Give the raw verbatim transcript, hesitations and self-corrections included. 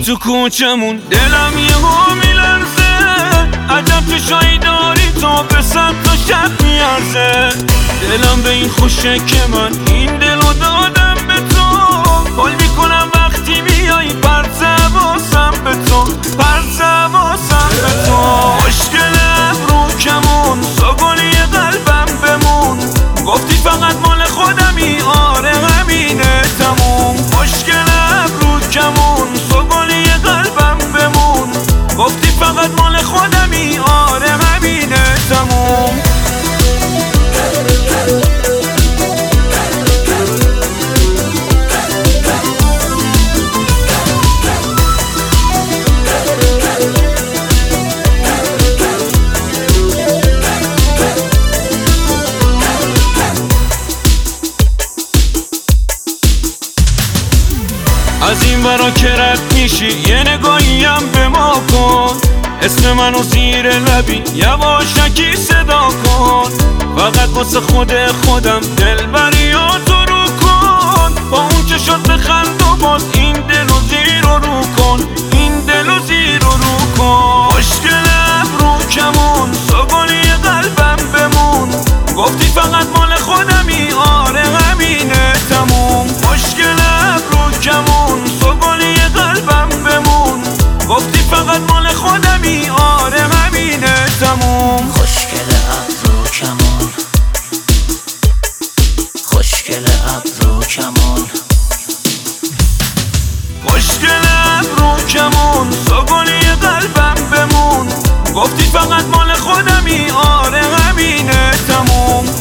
تو کوچمون دلم یهو میلرزه، عجب چشایی داری تو به صد تا شب میارزه. دلم به این خوشه که من این دلو دادم به تو، حال میکنم وقتی میای پرت حواسم به تو، پرت حواسم به تو. مشکلم رو کمون سوگلی قلبم بمون، گفتی فقط مال خودمی آره همینه تموم. مشکلم رو کمون سوگلی قلبم بمون، گفتی فقط مال خودمی آره همینه تموم. از این ورا که رد میشی یه نگاهیم به ما کن، اسم منو زیر لبی یواشکی صدا کن. فقط واسه خود خودم دلبریاتو رو کن، با اون چشات بخند و باز این دلو زیر و رو کن، این دلو زیر و رو کن. مشکلم رو کمون سوگلی قلبم بمون، گفتی فقط مال خودمی آره همینه تموم. مشکلم رو کمون سوگلی قلبم بمون، گفتی فقط مال خودمی آره همینه تموم. خوشگل ابرو کمون، خوشگل ابرو کمون، خوشگلم رو کمون سوگلی قلبم بمون، گفتی فقط مال خودمی آره همینه تموم.